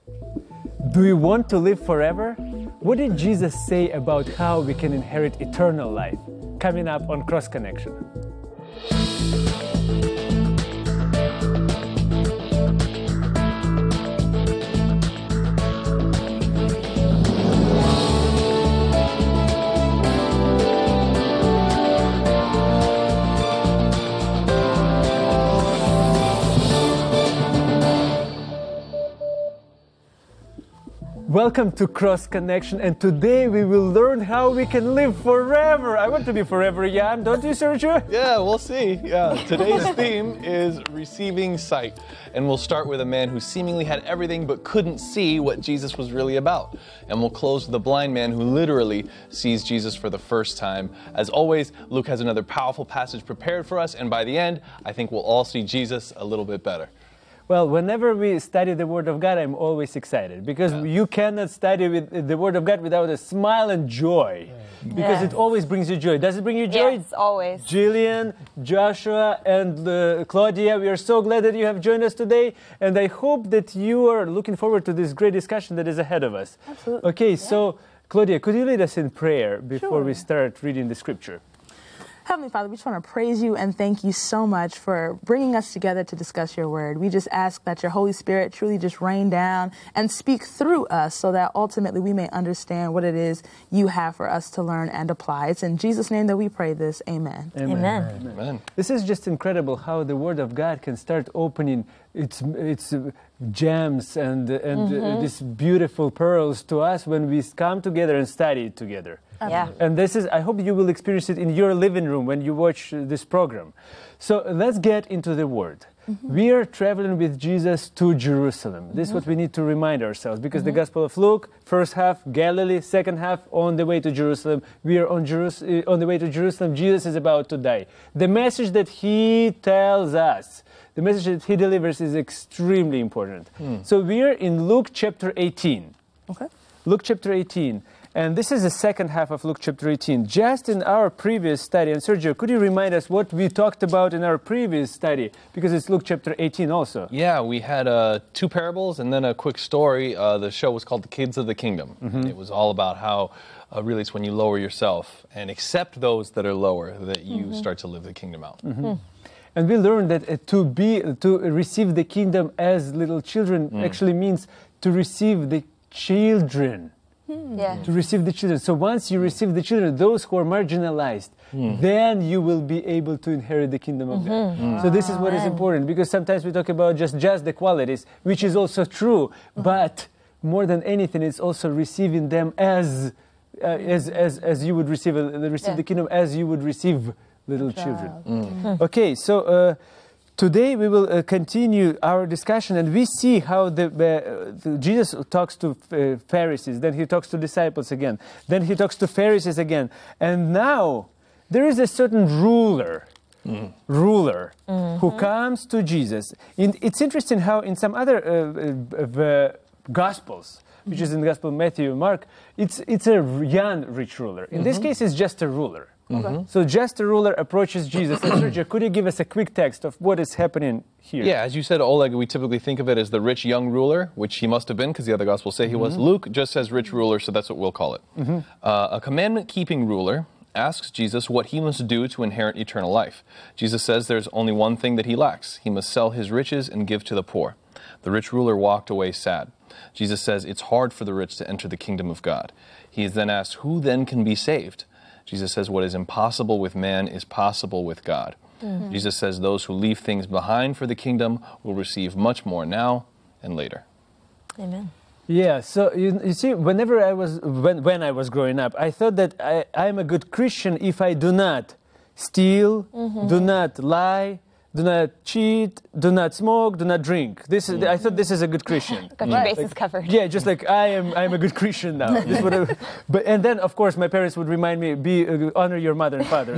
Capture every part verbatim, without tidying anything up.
Do we want to live forever? What did Jesus say about how we can inherit eternal life? Coming up on Cross Connection. Welcome to Cross Connection, and today we will learn how we can live forever. I want to be forever, Jan, don't you, Sergio? Yeah, we'll see. Yeah, today's theme is receiving sight, and we'll start with a man who seemingly had everything but couldn't see what Jesus was really about. And we'll close with a blind man who literally sees Jesus for the first time. As always, Luke has another powerful passage prepared for us, and by the end, I think we'll all see Jesus a little bit better. Well, whenever we study the Word of God, I'm always excited because yeah. you cannot study with the Word of God without a smile and joy. Right. Because yes. it always brings you joy. Does it bring you joy? Yes, always. Jillian, Joshua, and uh, Claudia, we are so glad that you have joined us today. And I hope that you are looking forward to this great discussion that is ahead of us. Absolutely. Okay, yeah. so Claudia, could you lead us in prayer before sure. we start reading the Scripture? Heavenly Father, we just want to praise you and thank you so much for bringing us together to discuss your word. We just ask that your Holy Spirit truly just rain down and speak through us so that ultimately we may understand what it is you have for us to learn and apply. It's in Jesus' name that we pray this. Amen. Amen. Amen. Amen. Amen. This is just incredible how the Word of God can start opening its its gems and, and mm-hmm. uh, these beautiful pearls to us when we come together and study it together. Yeah. And this is, I hope you will experience it in your living room when you watch this program. So let's get into the Word. Mm-hmm. We are traveling with Jesus to Jerusalem. Mm-hmm. This is what we need to remind ourselves because mm-hmm. the Gospel of Luke, first half, Galilee, second half, on the way to Jerusalem. We are on, Jerus- on the way to Jerusalem. Jesus is about to die. The message that he tells us, the message that he delivers is extremely important. Mm. So we are in Luke chapter eighteen. Okay. Luke chapter eighteen. And this is the second half of Luke chapter eighteen. Just in our previous study, and Sergio, could you remind us what we talked about in our previous study? Because it's Luke chapter eighteen also. Yeah, we had uh, two parables and then a quick story. Uh, the show was called The Kids of the Kingdom. Mm-hmm. It was all about how uh, really it's when you lower yourself and accept those that are lower that you mm-hmm. start to live the kingdom out. Mm-hmm. Mm. And we learned that uh, to be to receive the kingdom as little children mm. actually means to receive the children. Yeah. To receive the children. So once you receive the children, those who are marginalized, mm. then you will be able to inherit the kingdom of God. Mm. So this is what is important, because sometimes we talk about just, just the qualities, which is also true, mm. but more than anything, it's also receiving them as uh, as, as as you would receive, uh, receive yeah. the kingdom as you would receive little children. Mm. Okay, so uh, today we will uh, continue our discussion, and we see how the, uh, the Jesus talks to uh, Pharisees, then he talks to disciples again, then he talks to Pharisees again, and now there is a certain ruler, mm. ruler mm-hmm. who comes to Jesus. In, it's interesting how in some other uh, uh, uh, Gospels, which is in the Gospel of Matthew and Mark, it's it's a young rich ruler. In mm-hmm. this case, it's just a ruler. Okay. So just a ruler approaches Jesus. And Sergio, could you give us a quick text of what is happening here? Yeah, as you said, Oleg, we typically think of it as the rich young ruler, which he must have been because the other Gospels say he mm-hmm. was. Luke just says rich ruler, so that's what we'll call it. Mm-hmm. Uh, a commandment-keeping ruler asks Jesus what he must do to inherit eternal life. Jesus says there's only one thing that he lacks. He must sell his riches and give to the poor. The rich ruler walked away sad. Jesus says it's hard for the rich to enter the kingdom of God. He is then asked, who then can be saved? Jesus says what is impossible with man is possible with God. Mm-hmm. Jesus says those who leave things behind for the kingdom will receive much more now and later. Amen. Yeah, so you, you see, whenever I was, when, when I was growing up, I thought that I, I'm a good Christian if I do not steal, mm-hmm. do not lie, do not cheat, do not smoke, do not drink. This is, mm-hmm. I thought this is a good Christian. Got your bases like, covered. Yeah, just like I am I'm a good Christian now. This is what I, but and then of course my parents would remind me, be uh, honor your mother and father.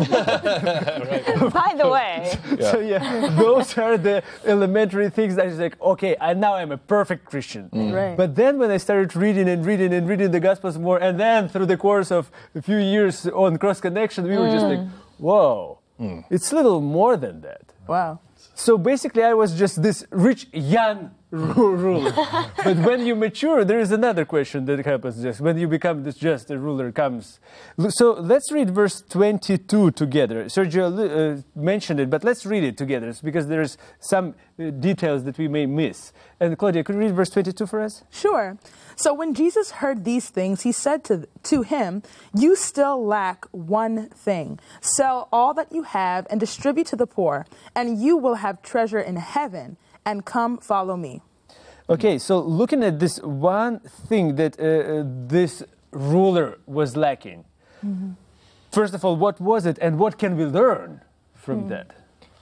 By the way. Yeah. So yeah, those are the elementary things that I was like, okay, I now I'm a perfect Christian. Mm. Right. But then when I started reading and reading and reading the Gospels more, and then through the course of a few years on Cross Connection, we mm. were just like, whoa, mm. it's a little more than that. Wow. So basically, I was just this rich young ru- ruler. But when you mature, there is another question that happens. Just when you become this just a ruler comes. So let's read verse twenty-two together. Sergio uh, mentioned it, but let's read it together because there's some uh, details that we may miss. And Claudia, could you read verse twenty-two for us? Sure. So when Jesus heard these things, he said to, to him, "You still lack one thing. Sell all that you have and distribute to the poor, and you will have treasure in heaven, and come follow me." Okay, so looking at this one thing that uh, this ruler was lacking. Mm-hmm. First of all, what was it, and what can we learn from mm. that?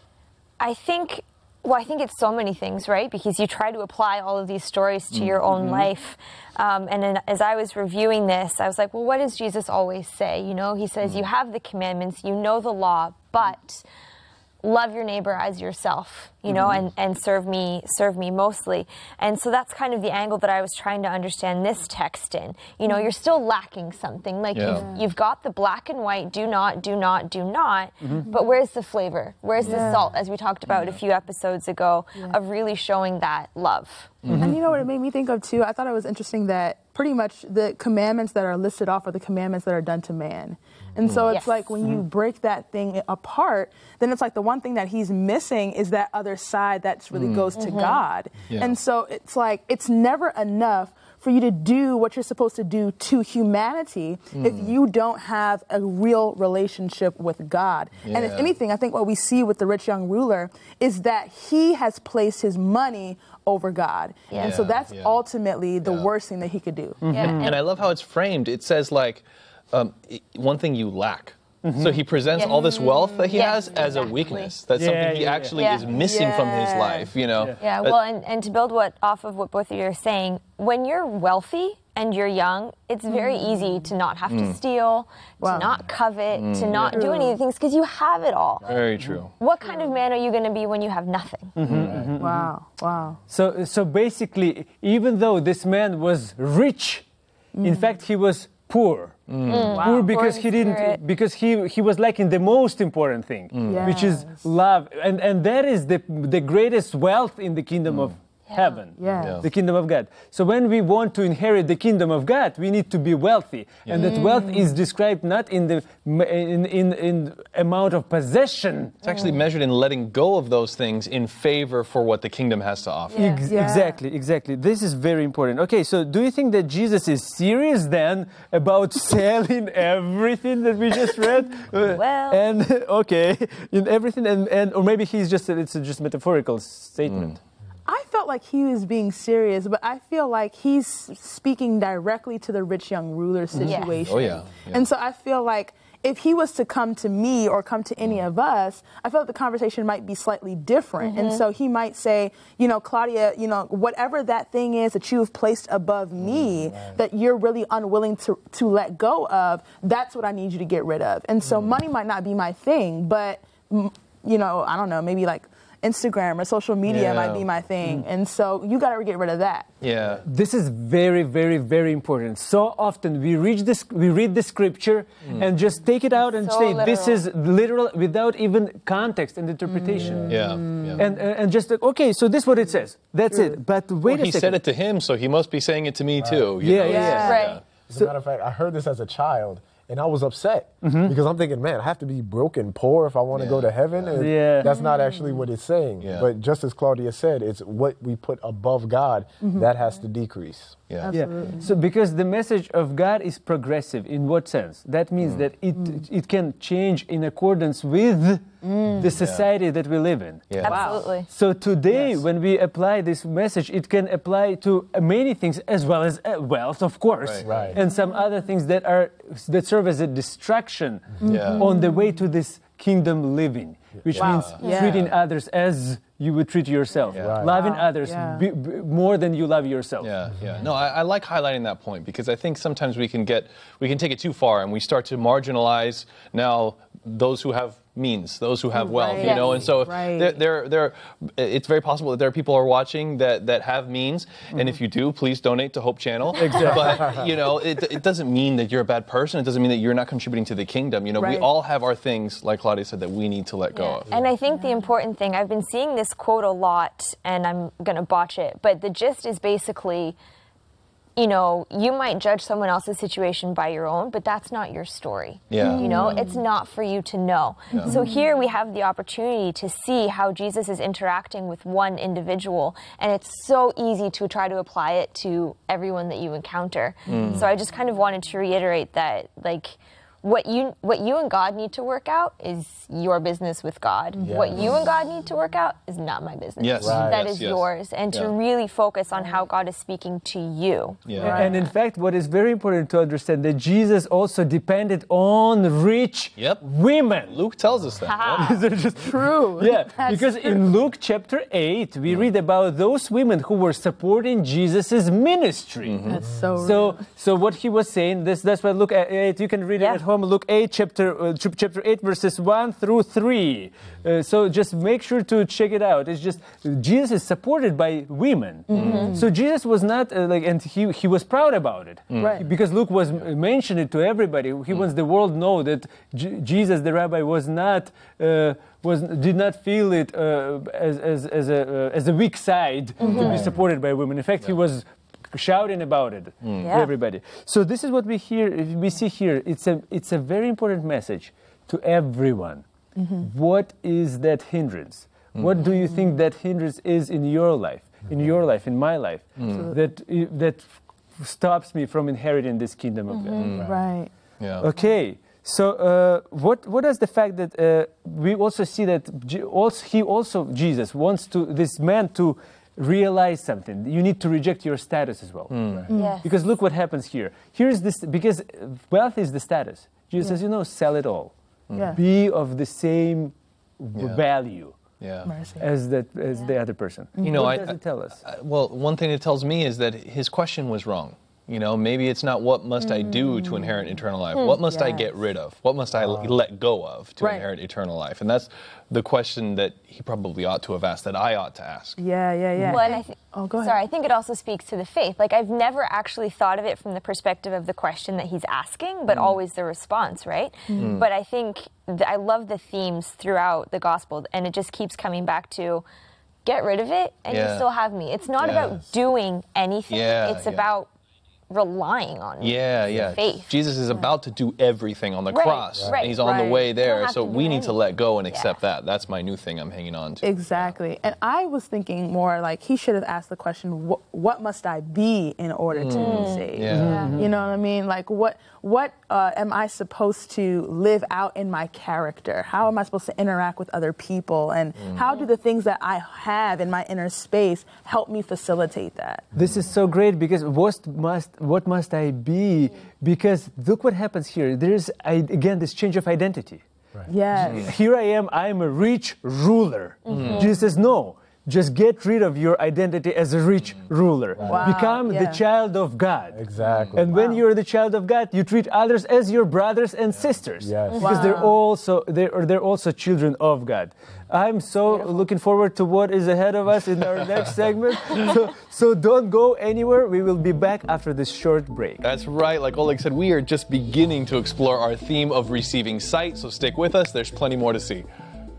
I think, well, I think it's so many things, right? Because you try to apply all of these stories to mm-hmm. your own life. Um, and then as I was reviewing this, I was like, well, what does Jesus always say? You know, he says, mm. you have the commandments, you know the law, but love your neighbor as yourself, you know, mm-hmm. and, and serve me, serve me mostly. And so that's kind of the angle that I was trying to understand this text in. You know, you're still lacking something. Like yeah. you've, you've got the black and white, do not, do not, do not, mm-hmm. but where's the flavor? Where's yeah. the salt, as we talked about yeah. a few episodes ago, yeah. of really showing that love? Mm-hmm. And you know what it made me think of too? I thought it was interesting that pretty much the commandments that are listed off are the commandments that are done to man. And so it's yes. like when you break that thing apart, then it's like the one thing that he's missing is that other side that really mm. goes to mm-hmm. God. Yeah. And so it's like it's never enough for you to do what you're supposed to do to humanity mm. if you don't have a real relationship with God. Yeah. And if anything, I think what we see with the rich young ruler is that he has placed his money over God. Yeah. And so that's yeah. ultimately the yeah. worst thing that he could do. Mm-hmm. Yeah. And I love how it's framed. It says like, um, one thing you lack. Mm-hmm. So he presents yeah. all this wealth that he yeah, has as exactly. a weakness. That's yeah, something he yeah, actually yeah. is missing yeah. from his life, you know? Yeah, yeah well, and, and to build what off of what both of you are saying, when you're wealthy and you're young, it's very mm. easy to not have mm. to steal, wow. to not covet, mm. to not yeah. do any of these things because you have it all. Very true. What kind of man are you going to be when you have nothing? Mm-hmm, mm-hmm, wow, wow. So, so basically, even though this man was rich, mm. in fact, he was poor. Mm. Mm. Wow. Poor because Poor he didn't, spirit. because he he was lacking the most important thing, mm. yes. which is love, and and that is the the greatest wealth in the kingdom mm. of yeah. heaven, yeah. Yeah. the kingdom of God. So when we want to inherit the kingdom of God, we need to be wealthy, yeah. and that mm. wealth is described not in the in in, in amount of possession. It's actually measured in letting go of those things in favor for what the kingdom has to offer. Yeah. Ex- Yeah. Exactly, exactly. This is very important. Okay, so do you think that Jesus is serious then about selling everything that we just read? Uh, Well. and okay, in everything, and, and or maybe he's just it's a just metaphorical statement. Mm. I felt like he was being serious, but I feel like he's speaking directly to the rich young ruler situation. Oh, yeah. Yeah. And so I feel like if he was to come to me or come to any of us, I feel like the conversation might be slightly different. Mm-hmm. And so he might say, you know, Claudia, you know, whatever that thing is that you've placed above me, right. that you're really unwilling to, to let go of, that's what I need you to get rid of. And so mm. money might not be my thing, but, you know, I don't know, maybe like Instagram or social media yeah. might be my thing. Mm. And so you got to get rid of that. Yeah. This is very, very, very important. So often we read this, we read the scripture mm. and just take it out and so say literal. This is literal without even context and interpretation. Mm. Yeah. yeah. And and just like, okay, so this is what it says. That's Sure. it. But wait Well, a he second. said it to him, so he must be saying it to me Right. too. Yeah, you know? yeah, yeah. Right. As a matter of fact, I heard this as a child, and I was upset mm-hmm. because I'm thinking, man, I have to be broken, poor if I want to Yeah. go to heaven. And Yeah. that's not actually what it's saying. Yeah. But just as Claudia said, it's what we put above God Mm-hmm. that has to decrease. Yeah. Yeah. So because the message of God is progressive, in what sense? That means that it it can change in accordance with the society that we live in. Yeah. Absolutely. So today, Yes. when we apply this message, it can apply to many things as well as uh, wealth, of course, Right. Right. and some other things that are that serve as a distraction Yeah. on the way to this kingdom living, which Wow. means Yeah. treating others as you would treat yourself, Yeah. Right. loving Wow. others Yeah. b- b- more than you love yourself. Yeah, yeah. No, I, I like highlighting that point because I think sometimes we can get we can take it too far and we start to marginalize now those who have means, those who have wealth, Right. you know, and so Right. there, there, there, it's very possible that there are people who are watching that, that have means, and if you do, please donate to Hope Channel. Exactly. But, you know, it, it doesn't mean that you're a bad person. It doesn't mean that you're not contributing to the kingdom. You know, we Right. all have our things, like Claudia said, that we need to let go Yeah. of. And I think the important thing, I've been seeing this quote a lot, and I'm going to botch it, but the gist is basically, you know, you might judge someone else's situation by your own, but that's not your story. Yeah. You know, it's not for you to know. So here we have the opportunity to see how Jesus is interacting with one individual, and it's so easy to try to apply it to everyone that you encounter. So I just kind of wanted to reiterate that, like, what you what you and God need to work out is your business with God. Yeah. What you and God need to work out is not my business. Yes. Right. That Yes, is yes. yours. And to Yeah. really focus on how God is speaking to you. Yeah. And in fact, what is very important to understand that Jesus also depended on rich Yep. women. Luke tells us that. Ha-ha. Yep. They're just True. Yeah, That's because true. in Luke chapter eight, we read about those women who were supporting Jesus' ministry. That's so So, so what he was saying, this, that's why Luke eight, you can read Yeah. it at home, Luke eight, chapter, uh, ch- chapter eight, verses one through three. Uh, so just make sure to check it out. It's just, Jesus is supported by women. So Jesus was not, uh, like, and he, he was proud about it. Right. Because Luke was mentioning it to everybody. He wants the world to know that J- Jesus, the rabbi, was not, uh, was did not feel it uh, as, as, as, a, uh, as a weak side to be supported by women. In fact, he was shouting about it to Yeah. everybody. So this is what we hear. We see here. It's a it's a very important message to everyone. What is that hindrance? What do you think that hindrance is in your life, in your life, in my life, that that stops me from inheriting this kingdom of God? Right. Yeah. Okay. So, uh, what what does the fact that uh, we also see that Je- also, he also Jesus wants to this man to realize something. You need to reject your status as well, Yes. because look what happens here. Here's this because wealth is the status. Jesus says, you know, sell it all. Yeah. Be of the same v- Yeah. value Yeah. Mercy. as that as the other person. You know, what I- does it tell us? Uh, Well, one thing it tells me is that his question was wrong. You know, maybe it's not what must I do to inherit eternal life? What must I get Yes. rid of? What must I l- let go of to Right. inherit eternal life? And that's the question that he probably ought to have asked, that I ought to ask. Yeah, yeah, yeah. Well, and I thi- Oh, go ahead. Sorry, I think it also speaks to the faith. Like, I've never actually thought of it from the perspective of the question that he's asking, but always the response, right? But I think th- I love the themes throughout the gospel, and it just keeps coming back to get rid of it, and you Yeah. still have me. It's not about Yes. doing anything, Yeah, it's yeah. about relying on Yeah, the yeah. faith. Jesus is about to do everything on the Right, cross. right, and he's on the right. way You there. don't have So to we do need to anything. let go and Yeah. accept that. That's my new thing I'm hanging on to. Exactly. And I was thinking more like he should have asked the question, what, what must I be in order to be saved? Yeah. You know what I mean? Like, what what uh, am I supposed to live out in my character? How am I supposed to interact with other people? And how do the things that I have in my inner space help me facilitate that? This is so great because what must what must I be? Because look what happens here. There's I, again this change of identity. Yes. Here I am. I am a rich ruler. Jesus says, no. Just get rid of your identity as a rich ruler. Wow, Become yeah. the child of God. Exactly. And when you're the child of God, you treat others as your brothers and sisters. Yes. Because they're also they're, they're also children of God. I'm so looking forward to what is ahead of us in our next segment. So, so don't go anywhere. We will be back after this short break. That's right. Like Oleg said, we are just beginning to explore our theme of receiving sight. So stick with us. There's plenty more to see.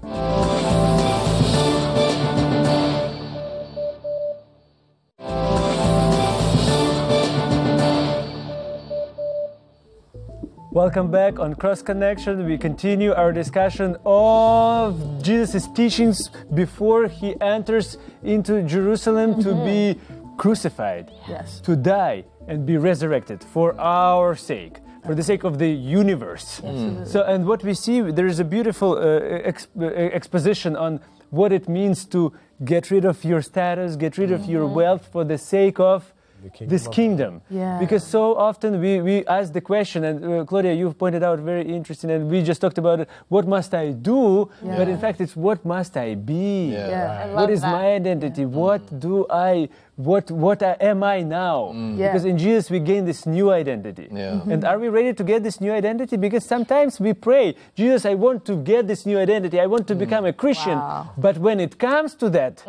Welcome back on Cross Connection. We continue our discussion of Jesus' teachings before he enters into Jerusalem to be crucified, Yes. to die and be resurrected for our sake, for the sake of the universe. So, and what we see, there is a beautiful uh, ex- uh, exposition on what it means to get rid of your status, get rid of your wealth for the sake of kingdom this of kingdom. Yeah. Because so often we, we ask the question, and uh, Claudia, you've pointed out very interesting, and we just talked about it, what must I do? Yeah. But in fact, it's what must I be? Yeah. Yeah. I love What is that. my identity? What do I what what I, am I now? Yeah. Because in Jesus we gain this new identity. Yeah. And are we ready to get this new identity? Because sometimes we pray, Jesus, I want to get this new identity. I want to become a Christian. Wow. But when it comes to that,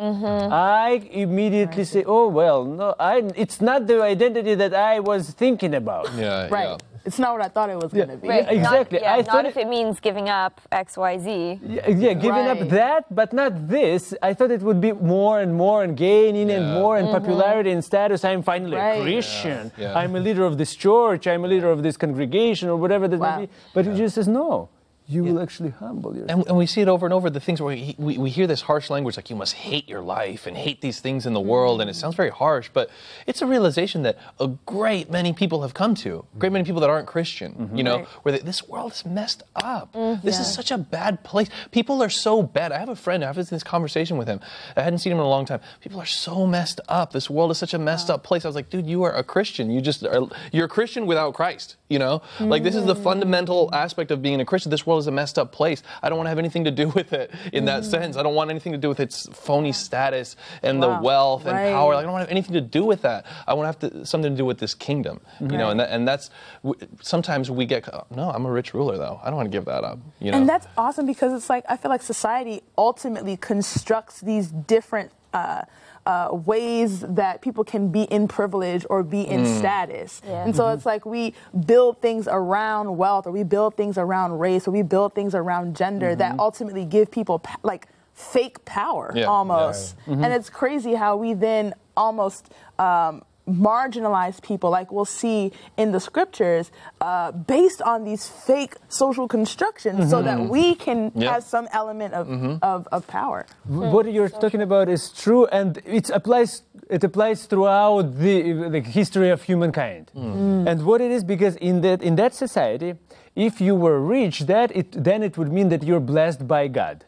I immediately say, oh, well, no, I, it's not the identity that I was thinking about. Yeah, Right. yeah. It's not what I thought it was going to be. Right. exactly. Not, yeah, I not thought if it- it means giving up X, Y, Z. Yeah, yeah, giving Right. up that, but not this. I thought it would be more and more and gaining and Yeah. more and popularity and status. I'm finally Right. a Christian. Yeah. Yeah. I'm a leader of this church. I'm a leader of this congregation or whatever that Wow. may be. But he just says, no, you will actually humble yourself. And, and we see it over and over, the things where we, we, we hear this harsh language, like you must hate your life and hate these things in the world, and it sounds very harsh, but it's a realization that a great many people have come to, a great many people that aren't Christian, you know, Right. where they, this world is messed up. This is such a bad place. People are so bad. I have a friend, I have this conversation with him. I hadn't seen him in a long time. People are so messed up. This world is such a messed up place. I was like, dude, you are a Christian. You just are, you're a Christian without Christ, you know? Like, this is the fundamental aspect of being a Christian. This world is a messed up place. I don't want to have anything to do with it in that sense. I don't want anything to do with its phony status and Wow. the wealth and Right. power. Like, I don't want to have anything to do with that. I want to have to, something to do with this kingdom, you know. And that, and that's w- sometimes we get no. I'm a rich ruler though. I don't want to give that up. You know. And that's awesome because it's like, I feel like society ultimately constructs these different uh, uh, ways that people can be in privilege or be in status. Yeah. And so it's like we build things around wealth, or we build things around race, or we build things around gender that ultimately give people pa- like fake power Yeah. almost. And it's crazy how we then almost um, marginalize people, like we'll see in the scriptures, uh, based on these fake social constructions, so that we can Yeah. have some element of, of, of power. What you're talking about is true, and it applies. It applies throughout the, the history of humankind. And what it is, because in that in that society, if you were rich, that it then it would mean that you're blessed by God.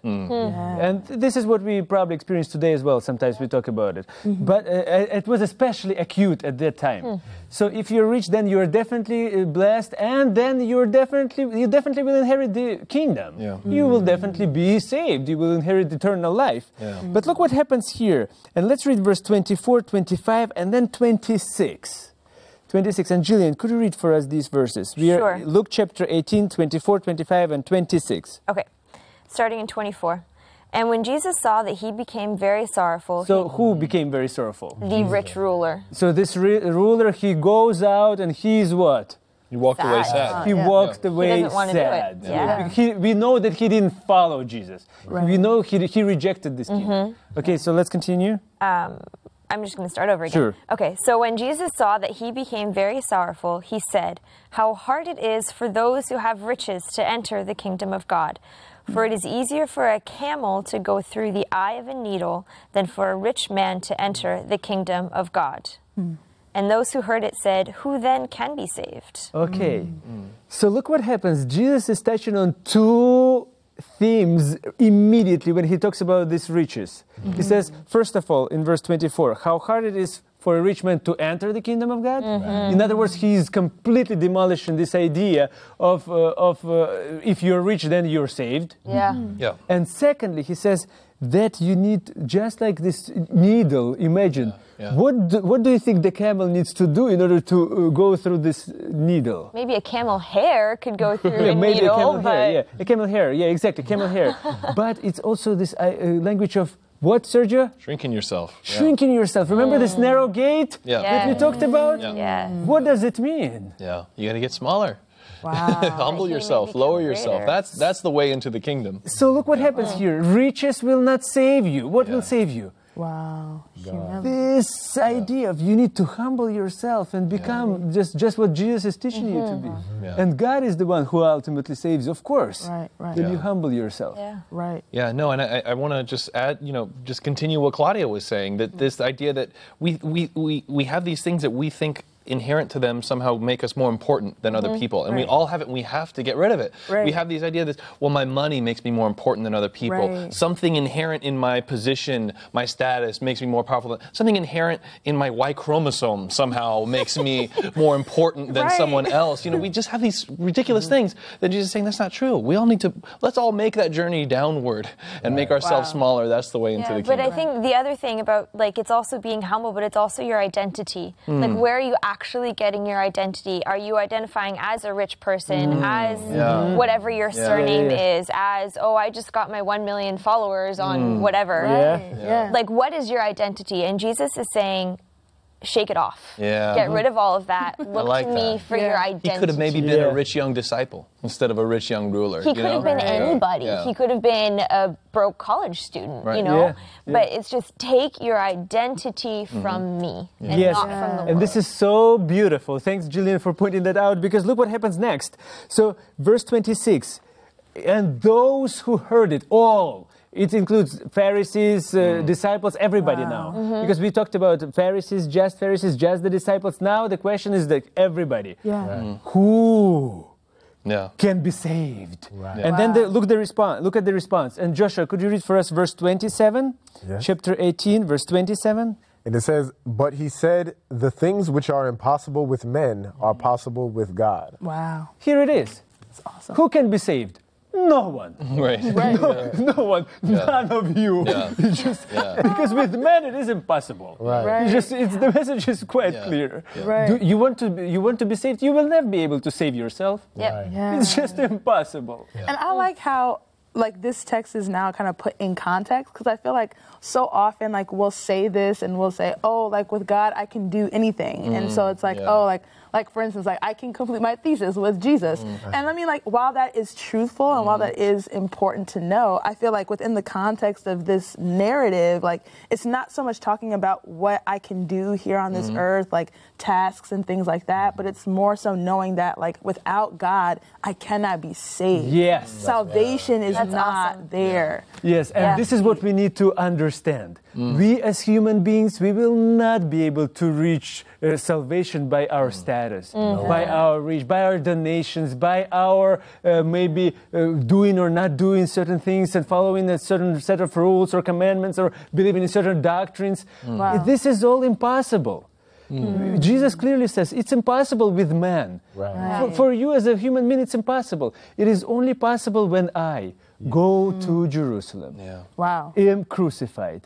And this is what we probably experience today as well. Sometimes we talk about it, but uh, it was especially acute at that time. So if you're rich, then you're definitely uh, blessed, and then you're definitely you definitely will inherit the kingdom. Yeah. You will definitely be saved. You will inherit eternal life. Yeah. But look what happens here. And let's read verse twenty-four, twenty-five, and then twenty-six. twenty-six. And Jillian, could you read for us these verses? We are Sure. Luke chapter eighteen, twenty-four, twenty-five, and twenty-six. Okay, starting in twenty-four. And when Jesus saw that he became very sorrowful, So who became very sorrowful? he, the rich ruler, So this re- ruler, he goes out and he's what? you walked away Sad. sad. He yeah. walked Yeah. away He doesn't wanna do it. sad. Yeah. He, we know that he didn't follow Jesus. We know he, he rejected this king. Okay, so let's continue. I'm just going to start over again. Sure. Okay, so when Jesus saw that he became very sorrowful, he said, "How hard it is for those who have riches to enter the kingdom of God. For it is easier for a camel to go through the eye of a needle than for a rich man to enter the kingdom of God." And those who heard it said, "Who then can be saved?" Okay. So look what happens. Jesus is touching on two themes immediately when he talks about these riches. He says, first of all, in verse twenty-four, how hard it is for a rich man to enter the kingdom of God. In other words, he's completely demolishing this idea of, uh, of uh, if you're rich, then you're saved. Yeah. Yeah. And secondly, he says that you need, just like this needle, imagine, Yeah, yeah. What, do, what do you think the camel needs to do in order to uh, go through this needle? Maybe a camel hair could go through Yeah, a maybe needle, a camel but hair, yeah. A camel hair, yeah, exactly, camel hair. But it's also this uh, uh, language of what, Sergio? Shrinking yourself. Yeah. Shrinking yourself. Remember this narrow gate Yeah. that we Yeah. talked about? Yeah. yeah. What does it mean? Yeah. You got to get smaller. Wow. Humble That he may yourself. become Lower yourself. greater. That's that's the way into the kingdom. So look what happens here. Riches will not save you. What will save you? Wow. Humility. This idea of you need to humble yourself and become just, just what Jesus is teaching you to be. Yeah. And God is the one who ultimately saves, of course. Right, right. Then you Yeah. humble yourself. Yeah. Right. Yeah, no, and I, I want to just add, you know, just continue what Claudia was saying, that this idea that we, we, we, we have these things that we think inherent to them somehow make us more important than other people. And we Right. all have it, and we have to get rid of it. Right. We have these ideas that, well, my money makes me more important than other people. Right. Something inherent in my position, my status, makes me more powerful. Than, something inherent in my Y chromosome somehow makes me more important than Right. someone else. You know, we just have these ridiculous things that Jesus is saying that's not true. We all need to, let's all make that journey downward and make ourselves Wow. smaller. That's the way into Yeah, the but kingdom. I think the other thing about like it's also being humble, but it's also your identity. Hmm. Like where are you actually getting your identity? Are you identifying as a rich person, as Hmm. Yeah. whatever your surname Yeah, yeah. is, as oh I just got my one million followers on Hmm. whatever? Yeah. Yeah. Like what is your identity? And Jesus is saying, shake it off. Yeah. Get rid of all of that. Look like to me that. for Yeah. your He identity. He could have maybe been Yeah. a rich young disciple instead of a rich young ruler. He you could know? have been Yeah. anybody. Yeah. He could have been a broke college student, Right. you know? Yeah, yeah. But it's just take your identity from me and Yes, not from the world. and this is so beautiful. Thanks, Jillian, for pointing that out, because look what happens next. So, verse twenty-six, and those who heard it, all, it includes Pharisees, uh, disciples, everybody now. Because we talked about Pharisees, just Pharisees, just the disciples. Now the question is like everybody. Yeah. Who Yeah. can be saved? Right. And then the, look the response. Look at the response. And Joshua, could you read for us verse twenty-seven, Yeah. chapter eighteen, verse twenty-seven? And it says, but he said, the things which are impossible with men are possible with God. Wow. Here it is. That's awesome. Who can be saved? No one. Right. Right. No one. None of you. Yeah. It's just, Yeah. Because with men it is impossible. Right. Right. It's just, it's, the message is quite Yeah. clear. Yeah. Right. Do you want to be, you want to be saved? You will never be able to save yourself. Yep. Right. Yeah. It's just impossible. And I like how like this text is now kind of put in context, because I feel like so often like we'll say this and we'll say, oh, like with God I can do anything, and so it's like, yeah. oh, like like for instance, like I can complete my thesis with Jesus. And I mean, like while that is truthful and while that is important to know, I feel like within the context of this narrative, like it's not so much talking about what I can do here on this earth, like tasks and things like that, but it's more so knowing that like without God I cannot be saved. Yes. Salvation is That's not awesome. there. Yes, and Yeah. this is what we need to understand. We as human beings, we will not be able to reach uh, salvation by our status, by our reach, by our donations, by our uh, maybe uh, doing or not doing certain things and following a certain set of rules or commandments or believing in certain doctrines. Wow. This is all impossible. Jesus clearly says it's impossible with man. Right. For, for you as a human being, it's impossible. It is only possible when I go to Jerusalem, Yeah. Wow. am crucified,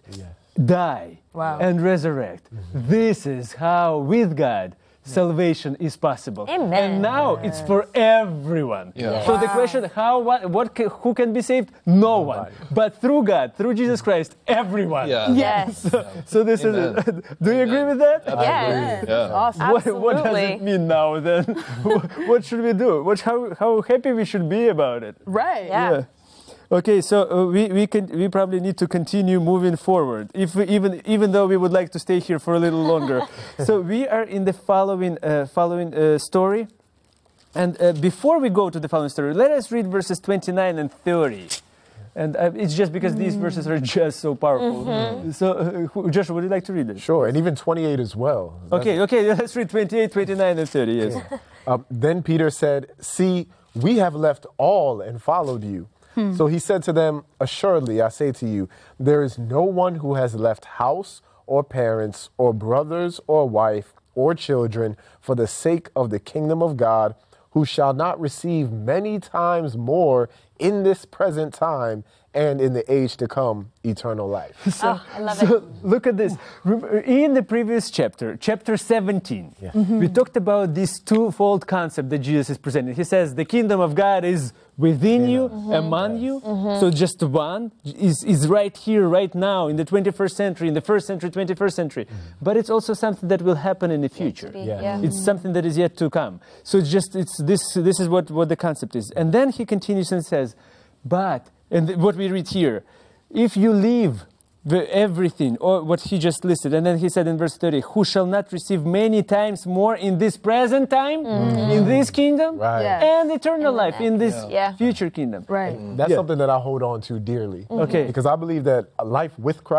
die, Wow. and resurrect. This is how, with God, salvation is possible. Amen. And now it's for everyone. Yeah. So the question, how, what, what, ca- who can be saved? No one. But through God, through Jesus Christ, everyone. Yeah. Yes. So this Amen. is it. Do you agree with that? Yes. Yeah. Awesome. What, what does Absolutely. it mean now then? What should we do? What, how, how happy we should be about it? Right. Yeah. Okay, so uh, we we can we probably need to continue moving forward, if we, even even though we would like to stay here for a little longer. So we are in the following uh, following uh, story, and uh, before we go to the following story, let us read verses twenty-nine and thirty. And uh, it's just because these verses are just so powerful. So, uh, who- Joshua, would you like to read it? Sure, and even twenty-eight as well. Okay, okay, let's read twenty-eight, twenty-nine, and thirty. Yes. Uh, then Peter said, see, we have left all and followed you. So he said to them, assuredly, I say to you, there is no one who has left house or parents or brothers or wife or children for the sake of the kingdom of God, who shall not receive many times more in this present time and in the age to come eternal life. Oh, I love So it. look at this. Rem- In the previous chapter, chapter seventeen, we talked about this twofold concept that Jesus is presenting. He says the kingdom of God is within you, among you. So just one is, is right here, right now, in the twenty-first century, in the first century, twenty-first century. But it's also something that will happen in the future. Yeah. Yeah. It's something that is yet to come. So it's just it's this this is what, what the concept is. And then he continues and says, but, and th- what we read here, if you leave the everything, or what he just listed, and then he said in verse thirty, who shall not receive many times more in this present time, in this kingdom, Right. Yeah. and eternal life in this Yeah. future kingdom. Right. That's Yeah. something that I hold on to dearly. Okay. Because I believe that a life with Christ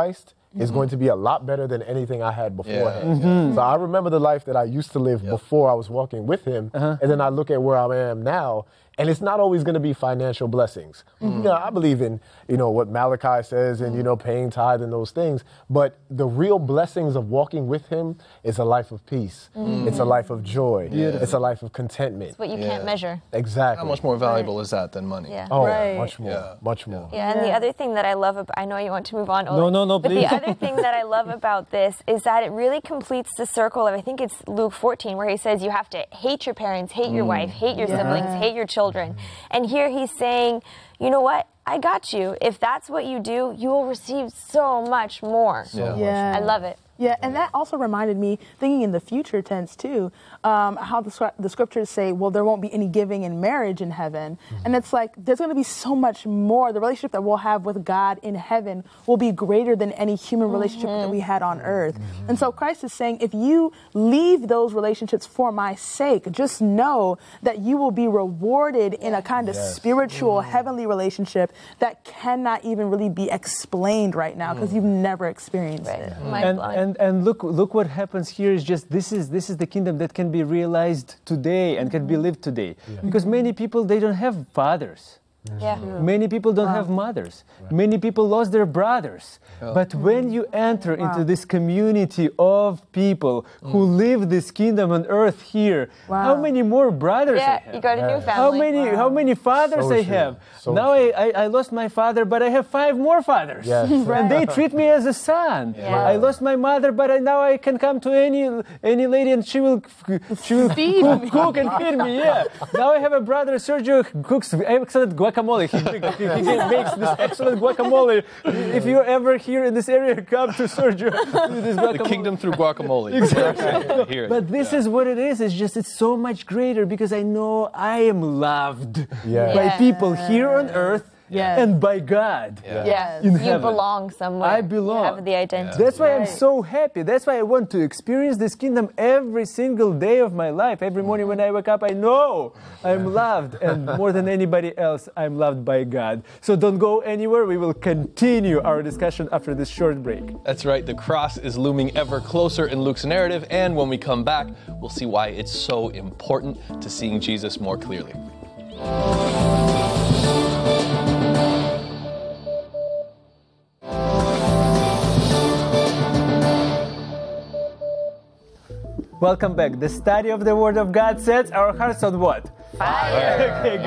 is going to be a lot better than anything I had beforehand. Yeah. Mm-hmm. So I remember the life that I used to live Yep. before I was walking with him, Uh-huh. and then I look at where I am now, and it's not always going to be financial blessings. Mm-hmm. You know, I believe in, you know, what Malachi says and, you know, paying tithe and those things, but the real blessings of walking with him is a life of peace. Mm-hmm. It's a life of joy. It's a life of contentment. What you Yeah. can't measure. Exactly. How much more valuable is that than money? Yeah. Oh, Right. much more, Yeah. much more. Yeah, and the other thing that I love about, I know you want to move on, Oleg, No, no, no, but please. the other thing that I love about this is that it really completes the circle of, I think it's Luke fourteen, where he says you have to hate your parents, hate your wife, hate your siblings, hate your children. And here he's saying, you know what? I got you. If that's what you do, you will receive so much more. Yeah. Yeah. I love it. Yeah, and that also reminded me, thinking in the future tense too, um, how the, scri- the scriptures say, well, there won't be any giving in marriage in heaven. Mm-hmm. And it's like, there's going to be so much more. The relationship that we'll have with God in heaven will be greater than any human relationship that we had on earth. Mm-hmm. And so Christ is saying, if you leave those relationships for my sake, just know that you will be rewarded in a kind of Yes. spiritual, heavenly relationship that cannot even really be explained right now because you've never experienced Right. it. Mind and, blowing. and and look look what happens here is just this is this is the kingdom that can be realized today and can be lived today, because many people, they don't have fathers. yeah. Many people don't have mothers. Many people lost their brothers. But when you enter into this community of people who live this kingdom on earth here, Wow. how many more brothers I Yeah, have? you got a new family. How many how many fathers So I true. have? So now I, I, I lost my father, but I have five more fathers. Yes. And they treat me as a son. I lost my mother, but I, now I can come to any any lady and she will she will Feed cook, me. cook and feed me. Yeah. Now I have a brother, Sergio, who cooks excellent guacamole. He, he, he makes this excellent guacamole. If you're ever here in this area, come to Sergio. Do this The guacamole. kingdom through guacamole. Exactly. Here. But this is what it is. It's just, it's so much greater because I know I am loved Yeah. by Yeah. people here on earth Yeah. and by God. Yeah. Yeah, In you heaven. belong somewhere. I belong. You have the identity. That's why I'm Right. so happy. That's why I want to experience this kingdom every single day of my life. Every morning when I wake up, I know I'm loved. And more than anybody else, I'm loved by God. So don't go anywhere. We will continue our discussion after this short break. That's right, the cross is looming ever closer in Luke's narrative, and when we come back, we'll see why it's so important to seeing Jesus more clearly. Welcome back. The study of the Word of God sets our hearts on what? Fire. Okay,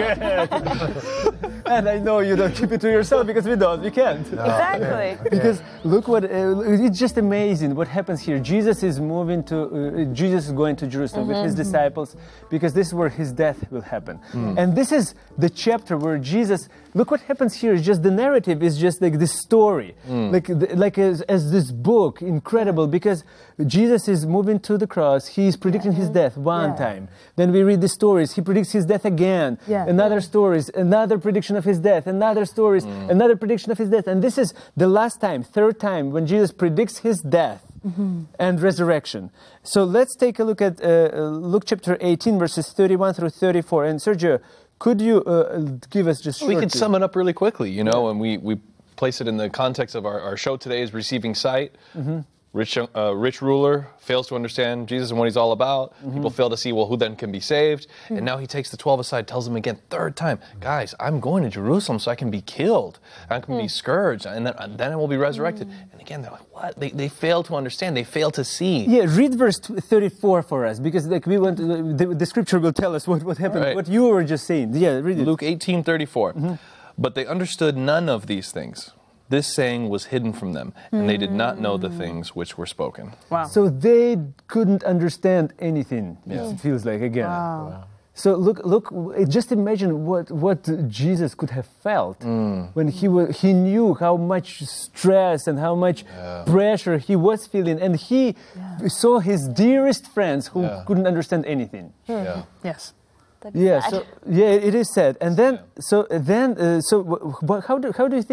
good. And I know you don't keep it to yourself because we don't. We can't. Exactly. Because look what uh, it's just amazing what happens here. Jesus is moving to uh, Jesus is going to Jerusalem with his disciples because this is where his death will happen. And this is the chapter where Jesus, look what happens here. Is just the narrative is just like this story, like the, like as, as this book, incredible because Jesus is moving to the cross. He's predicting his death one Yeah. time. Then we read the stories. He predicts his death again. Yeah. Another stories, another prediction of his death, another stories, another prediction of his death. And this is the last time, third time, when Jesus predicts his death and resurrection. So let's take a look at uh, uh, Luke chapter eighteen, verses thirty-one through thirty-four. And Sergio, could you uh, give us just We short... can sum it up really quickly, you know, and we, we place it in the context of our, our show today is receiving sight. Rich, uh, rich ruler fails to understand Jesus and what he's all about. People fail to see, well, who then can be saved? And now he takes the twelve aside, tells them again, third time, guys, I'm going to Jerusalem so I can be killed. I can be scourged, and then, and then I will be resurrected. And again, they're like, what? They, they fail to understand. They fail to see. Yeah, read verse thirty-four for us, because like we want to, the, the scripture will tell us what, what happened, Right. what you were just saying. Yeah, read it. Luke eighteen thirty-four. But they understood none of these things. This saying was hidden from them, and they did not know the things which were spoken. Wow. So they couldn't understand anything. It feels like again. Wow. So look, look. Just imagine what, what Jesus could have felt when he was, he knew how much stress and how much pressure he was feeling, and he saw his dearest friends who Yeah. couldn't understand anything. Yeah. Yes. That's Yeah. sad. So yeah, it is sad. And then so then uh, so wh- wh- how do how do you think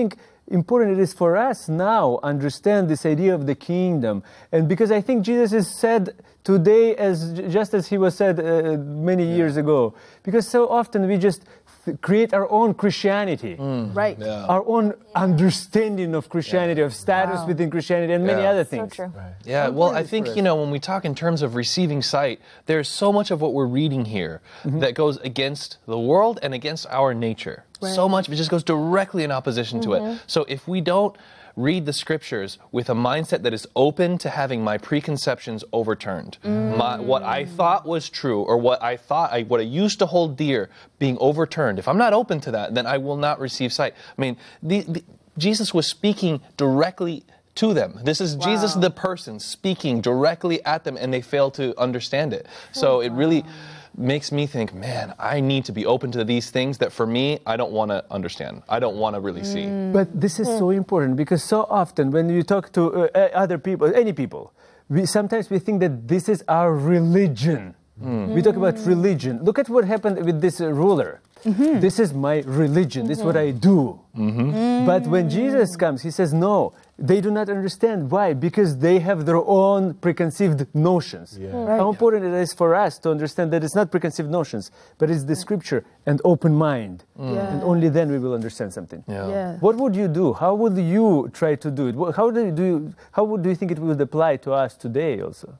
important it is for us now understand this idea of the kingdom. And because I think Jesus is said today as just as he was said uh, many yeah. years ago. Because so often we just th- create our own Christianity. Mm. Right. Yeah. Our own understanding of Christianity, yeah. of status wow. within Christianity and many yeah. other things. So true. Right. Yeah, well, I think, you know, when we talk in terms of receiving sight, there's so much of what we're reading here mm-hmm. that goes against the world and against our nature. Right. So much of it just goes directly in opposition mm-hmm. to it. So if we don't read the scriptures with a mindset that is open to having my preconceptions overturned, mm. my, what I thought was true or what I thought, I, what I used to hold dear being overturned, if I'm not open to that, then I will not receive sight. I mean, the, the, Jesus was speaking directly to them. This is wow. Jesus the person speaking directly at them, and they fail to understand it. So oh, it really wow. makes me think, man, I need to be open to these things that for me, I don't want to understand. I don't want to really see. Mm. But this is so important because so often when you talk to uh, other people, any people, we, sometimes we think that this is our religion. Mm. We talk about religion. Look at what happened with this uh, ruler. Mm-hmm. This is my religion. Mm-hmm. This is what I do. Mm-hmm. Mm. But when Jesus comes, he says, no, they do not understand. Why? Because they have their own preconceived notions. Yeah. Right. How important it is for us to understand that it's not preconceived notions, but it's the scripture and open mind. Mm. Yeah. And only then we will understand something. Yeah. Yeah. What would you do? How would you try to do it? How do you, do you, how would, do you think it would apply to us today also?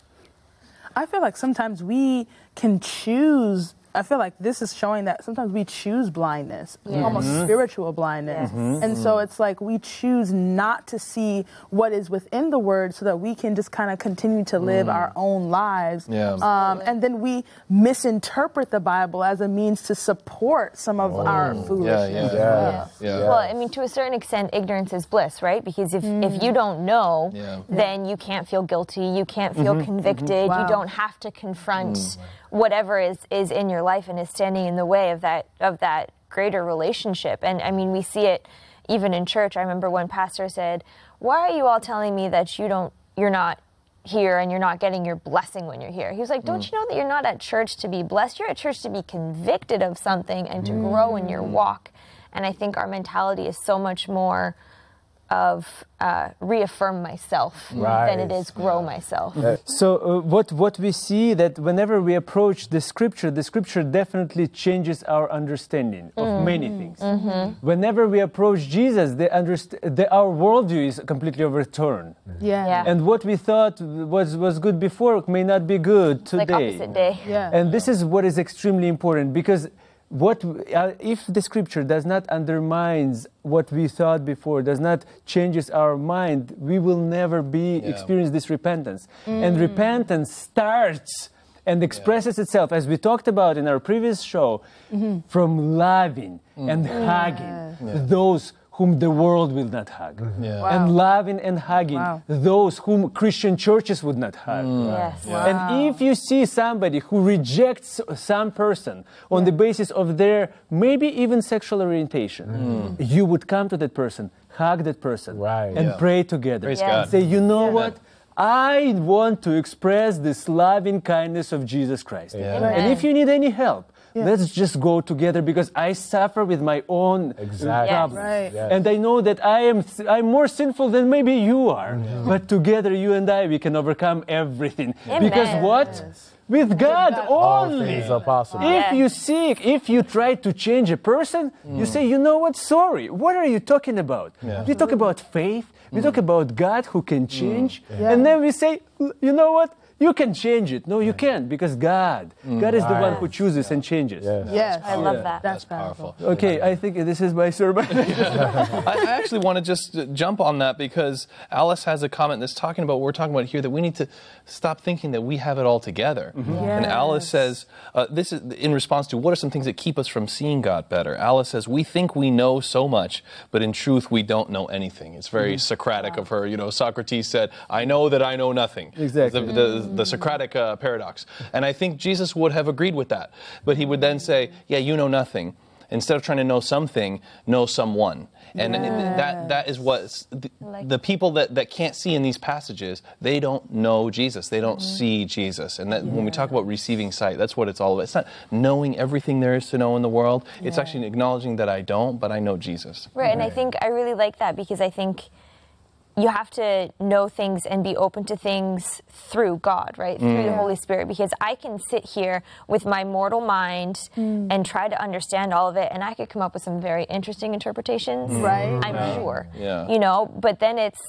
I feel like sometimes we can choose. I feel like this is showing that sometimes we choose blindness, yeah. almost mm-hmm. spiritual blindness. Yes. Mm-hmm. And so it's like we choose not to see what is within the Word so that we can just kind of continue to live mm. our own lives. Yeah. Um, and then we misinterpret the Bible as a means to support some of oh. our foolishness. Yeah, yeah. Yeah. Yeah. Yeah. Well, I mean, to a certain extent, ignorance is bliss, right? Because if, mm. if you don't know, yeah. then you can't feel guilty, you can't feel mm-hmm. convicted, mm-hmm. wow. you don't have to confront mm. whatever is, is in your life and is standing in the way of that of that greater relationship. And I mean, we see it even in church. I remember one pastor said, "Why are you all telling me that you don't you're not here and you're not getting your blessing when you're here?" He was like, "Don't mm. you know that you're not at church to be blessed? You're at church to be convicted of something and to mm. grow in your walk." And I think our mentality is so much more of uh, reaffirm myself right. than it is grow myself. Yeah. So uh, what what we see that whenever we approach the scripture, the scripture definitely changes our understanding of mm. many things. Mm-hmm. Whenever we approach Jesus, the underst- the, our worldview is completely overturned. Yeah. yeah. And what we thought was, was good before may not be good today. Like opposite day. Yeah. And this is what is extremely important because What uh, if the scripture does not undermine what we thought before, does not changes our mind, we will never be yeah. experience this repentance. Mm. And repentance starts and expresses yeah. itself, as we talked about in our previous show, mm-hmm. from loving mm. and yeah. hugging yeah. those whom the world will not hug. Yeah. Wow. And loving and hugging wow. those whom Christian churches would not hug. Mm. Yes. Wow. And if you see somebody who rejects some person on yeah. the basis of their maybe even sexual orientation, mm. you would come to that person, hug that person, right. and yeah. pray together. Praise and God. say, you know yeah. what? I want to express this loving kindness of Jesus Christ. Yeah. And if you need any help, Yeah. let's just go together because I suffer with my own exactly. problems. Yes. Right. Yes. And I know that I am I'm more sinful than maybe you are. Yeah. But together, you and I, we can overcome everything. Amen. Because what? Yes. With God, God all only. things are possible. If Yes. you seek, if you try to change a person, mm. you say, you know what, sorry, what are you talking about? Yeah. We talk about faith, we mm. talk about God who can change, Mm. Yeah. and then we say, you know what? You can change it. No, you can't, because God. Mm. God is the one who chooses and changes. Yes. Yes. I love that. That's, That's powerful. powerful. Okay, I think this is my sermon. I I actually want to just jump on that because Alice has a comment that's talking about what we're talking about here, that we need to stop thinking that we have it all together. Mm-hmm. Yes. And Alice says, uh, this is in response to what are some things that keep us from seeing God better? Alice says, we think we know so much, but in truth we don't know anything. It's very mm-hmm. Socratic wow. of her. You know, Socrates said, I know that I know nothing. Exactly. The, the, the Socratic uh, paradox. And I think Jesus would have agreed with that. But he would then say, yeah, you know nothing. Instead of trying to know something, know someone. And yes. that that is what the, like the people that, that can't see in these passages, they don't know Jesus. They don't mm-hmm. see Jesus. And that, yeah. when we talk about receiving sight, that's what it's all about. It's not knowing everything there is to know in the world. Yeah. It's actually acknowledging that I don't, but I know Jesus. Right, right, and I think I really like that because I think you have to know things and be open to things through God, right? Mm. Through the Holy Spirit, because I can sit here with my mortal mind mm. and try to understand all of it, and I could come up with some very interesting interpretations. Mm. Right. I'm yeah. sure. Yeah. You know, but then it's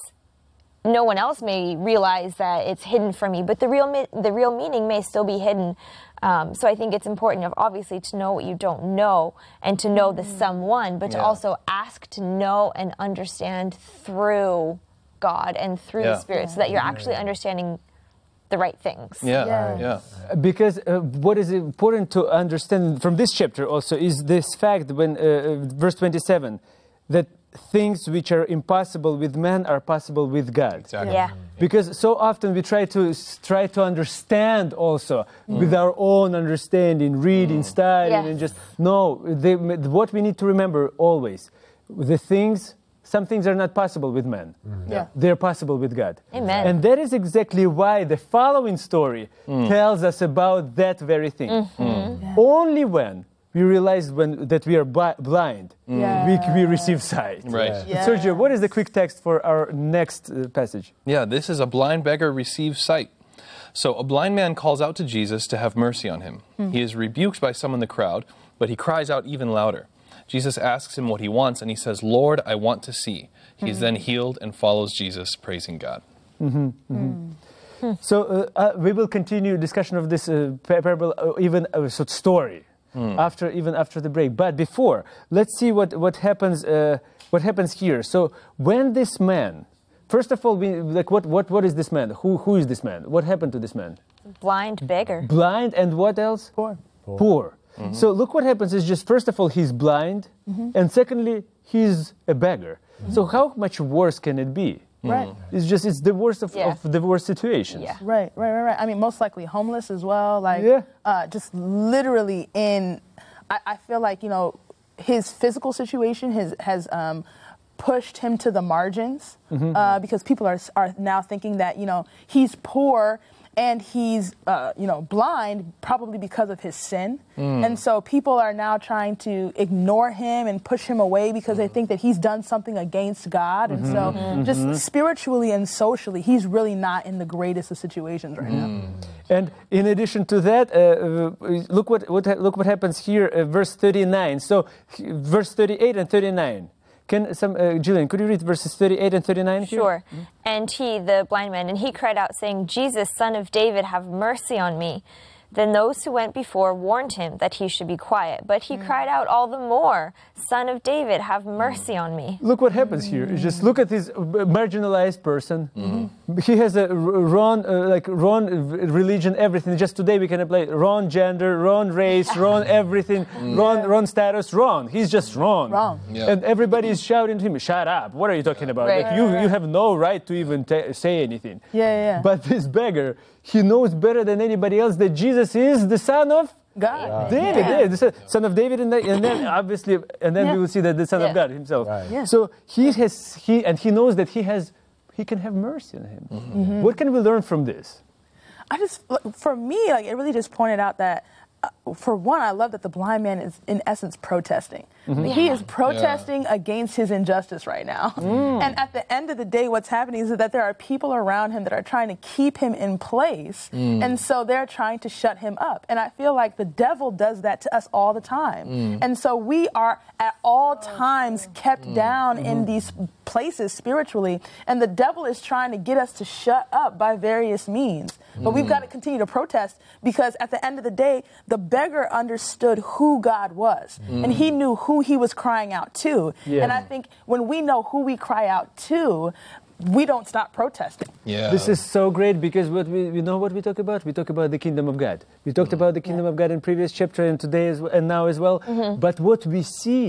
no one else may realize that it's hidden from me, but the real mi- the real meaning may still be hidden. Um, so I think it's important, obviously, to know what you don't know and to know the someone, but yeah. to also ask to know and understand through God and through yeah. the Spirit, yeah. so that you're actually understanding the right things. Yeah, yeah. yeah. Because uh, what is important to understand from this chapter also is this fact, when uh, verse twenty-seven, that things which are impossible with man are possible with God. Exactly. Yeah. Because so often we try to try to understand also mm. with our own understanding, reading, mm. studying, yes. and just no. They, what we need to remember always, the things. Some things are not possible with man. Mm-hmm. Yeah. They're possible with God. Amen. And that is exactly why the following story mm. tells us about that very thing. Mm-hmm. Mm. Yeah. Only when we realize when, that we are bi- blind, mm. yeah. we, we receive sight. Right. Yeah. Yeah. Sergio, what is the quick text for our next uh, passage? Yeah, this is a blind beggar receives sight. So a blind man calls out to Jesus to have mercy on him. Mm. He is rebuked by some in the crowd, but he cries out even louder. Jesus asks him what he wants, and he says, Lord, I want to see. He is mm-hmm. then healed and follows Jesus, praising God. Mm-hmm. Mm-hmm. Mm. So uh, uh, we will continue discussion of this uh, parable, uh, even uh, so story, mm. after even after the break. But before, let's see what what happens. Uh, what happens here? So when this man, first of all, we, like what what what is this man? Who who is this man? What happened to this man? Blind beggar. Blind, and what else? Poor. Poor. Poor. Mm-hmm. So look what happens is just, first of all, he's blind, mm-hmm. and secondly, he's a beggar. Mm-hmm. So how much worse can it be? Right. Mm-hmm. It's just, it's the worst of, yeah. of the worst situations. Yeah. Right, right, right, right. I mean, most likely homeless as well. Like, yeah. uh, just literally in, I, I feel like, you know, his physical situation has, has um, pushed him to the margins mm-hmm. uh, because people are, are now thinking that, you know, he's poor and he's, uh, you know, blind probably because of his sin. Mm. And so people are now trying to ignore him and push him away because they think that he's done something against God. Mm-hmm. And so mm-hmm. just spiritually and socially, he's really not in the greatest of situations right mm. now. And in addition to that, uh, look what, what look what happens here, uh, verse thirty-nine. So verse thirty-eight and thirty-nine. Can some, uh, Jillian, could you read verses thirty-eight and thirty-nine here? Sure. Mm-hmm. And he, the blind man, and he cried out, saying, Jesus, Son of David, have mercy on me. Then those who went before warned him that he should be quiet. But he mm. cried out all the more, Son of David, have mercy on me. Look what happens here. Just look at this marginalized person. Mm-hmm. He has a wrong, uh, like wrong religion, everything. Just today we can apply wrong gender, wrong race, wrong everything, mm. wrong, wrong status, wrong. He's just wrong. Wrong. Yeah. And everybody is shouting to him, shut up. What are you talking about? Right. Like, you, you have no right to even t- say anything. Yeah, yeah. But this beggar, he knows better than anybody else that Jesus is the son of God. Wow. David, yeah. Yeah, the son of David, and, the, and then obviously, and then yeah. we will see that the son yeah. of God himself. Right. Yeah. So he has, he and he knows that he has, he can have mercy on him. Mm-hmm. Mm-hmm. What can we learn from this? I just, for me, like it really just pointed out that, uh, for one, I love that the blind man is in essence protesting. Mm-hmm. Yeah. He is protesting yeah. against his injustice right now. Mm. And at the end of the day, what's happening is that there are people around him that are trying to keep him in place. Mm. And so they're trying to shut him up. And I feel like the devil does that to us all the time. Mm. And so we are at all times kept mm. down mm-hmm. in these places spiritually. And the devil is trying to get us to shut up by various means. But we've got to continue to protest because at the end of the day, the beggar understood who God was. Mm. And he knew who he was crying out to. Yeah. And I think when we know who we cry out to, we don't stop protesting. Yeah. This is so great because what we, we know what we talk about? We talk about the kingdom of God. We talked mm. about the kingdom yeah. of God in previous chapter and today as well, and now as well. Mm-hmm. But what we see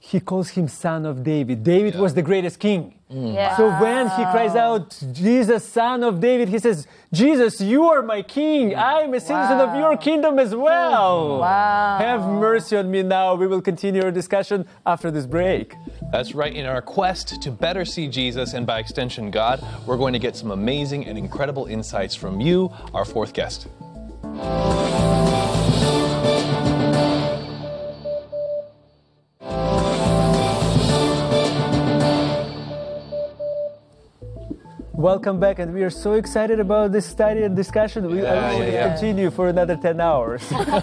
he calls him son of David. David Yeah. was the greatest king. Yeah. So when he cries out, Jesus, son of David, he says, Jesus, you are my king. I'm a citizen of your kingdom as well. Wow. Have mercy on me now. We will continue our discussion after this break. That's right. In our quest to better see Jesus and by extension God, we're going to get some amazing and incredible insights from you, our fourth guest. Welcome back, and we are so excited about this study and discussion. We Yeah, I wish we yeah, could yeah. continue for another ten hours.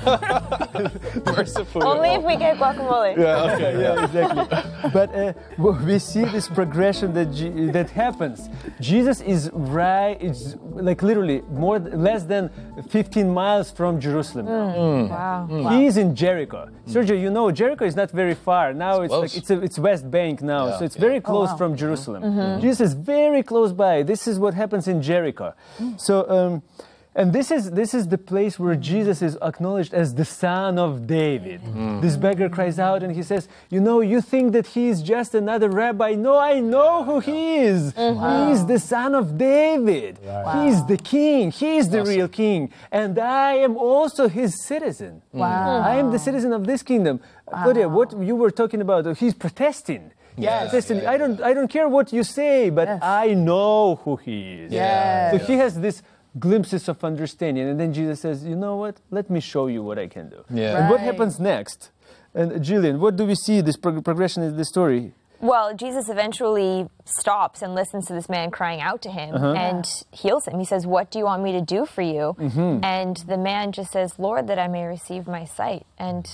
Mercifully. Only if we get guacamole. Yeah, okay, yeah, exactly. But uh, w- we see this progression that G- that happens. Jesus is right, it's like literally more th- less than fifteen miles from Jerusalem. Wow. He is in Jericho. Sergio, you know Jericho is not very far. Now it's close. like it's a, it's West Bank now, Yeah, so it's yeah. very close wow. from Jerusalem. Jesus is very close by. This is what happens in Jericho. So. Um, And this is this is the place where Jesus is acknowledged as the Son of David. This beggar cries out and he says, "You know, you think that he is just another rabbi. No, I know who he is. He is the Son of David. He is the King. He is the real King, and I am also his citizen. Wow. I am the citizen of this kingdom." Claudia, what you were talking about? He's protesting. Yes. Protesting. Yeah, I don't I don't care what you say, but Yes. I know who he is. Yes. So he has this glimpses of understanding, and then Jesus says, "You know what? Let me show you what I can do." Yeah. And what Right. happens next? And Jillian, what do we see this prog- progression in the story? Well, Jesus eventually stops and listens to this man crying out to him and heals him. He says, "What do you want me to do for you?" And the man just says, "Lord, that I may receive my sight." And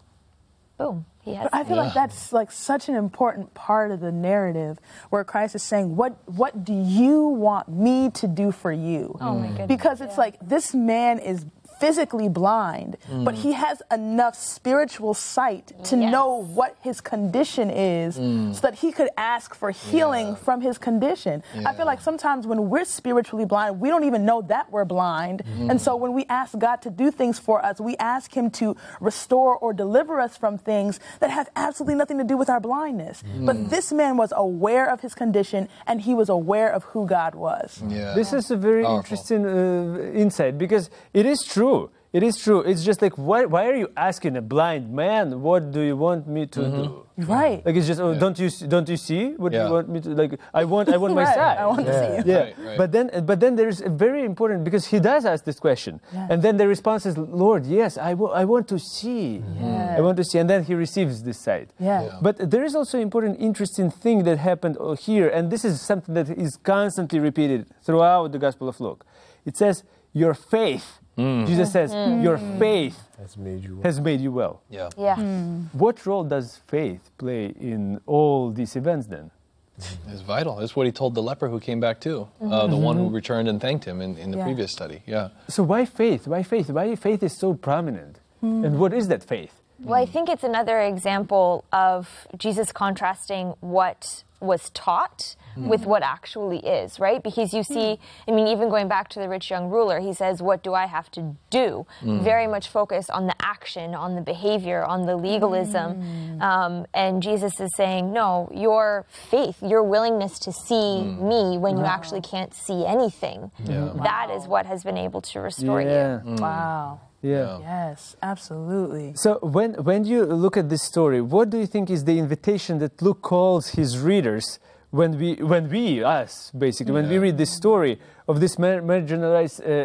boom, he has I feel like that's like such an important part of the narrative where Christ is saying, what what do you want me to do for you? Oh my goodness. Because it's like this man is physically blind, but he has enough spiritual sight to Yes. know what his condition is so that he could ask for healing Yeah. from his condition. I feel like sometimes when we're spiritually blind, we don't even know that we're blind. And so when we ask God to do things for us, we ask him to restore or deliver us from things that have absolutely nothing to do with our blindness. But this man was aware of his condition and he was aware of who God was. Yeah. This is a very Powerful. interesting uh, insight, because it is true. It is true. It's just like, why, why are you asking a blind man, what do you want me to do? Right. Like, it's just, oh, don't you see- don't you see what Yeah. you want me to, like, I want I want my Right. side. I want to see you. Yeah, Right, right. but then but then there's a very important, because he does ask this question, Yes. and then the response is, "Lord, yes, I wa- I want to see, I want to see," and then he receives this sight. Yeah. Yeah. But there is also important, interesting thing that happened uh, here, and this is something that is constantly repeated throughout the Gospel of Luke. It says, "Your faith." Jesus says, "Your faith Has made you. has made you well." Yeah. Yeah. What role does faith play in all these events then? It's vital. It's what he told the leper who came back too, uh, the one who returned and thanked him in, in the Yeah. previous study. Yeah. So why faith? Why faith? Why faith is so prominent? And what is that faith? Well, I think it's another example of Jesus contrasting what was taught with what actually is, right? Because you see, I mean, even going back to the rich young ruler, he says, "What do I have to do?" Very much focused on the action, on the behavior, on the legalism. Um, and Jesus is saying, no, your faith, your willingness to see me when you actually can't see anything, that is what has been able to restore you. Yeah. Wow. Yeah. Yes, absolutely. So when when you look at this story, what do you think is the invitation that Luke calls his readers when we when we us basically when we read this story of this mar- marginalized uh,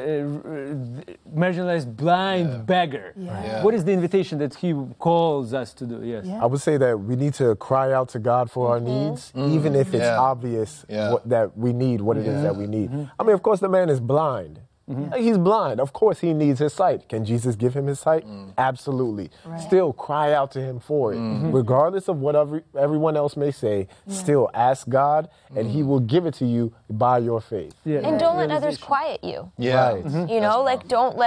uh, marginalized blind Yeah. beggar? Yeah. What is the invitation that he calls us to do? Yes. Yeah. I would say that we need to cry out to God for our needs, even if it's Yeah. obvious Yeah. what, that we need what it is that we need. I mean, of course, the man is blind. Like, he's blind. Of course, he needs his sight. Can Jesus give him his sight? Absolutely. Still cry out to him for it. Regardless of what every, everyone else may say, still ask God, and he will give it to you by your faith. Yeah. And don't let others Realization. quiet you. Yeah. Right. You know, like don't let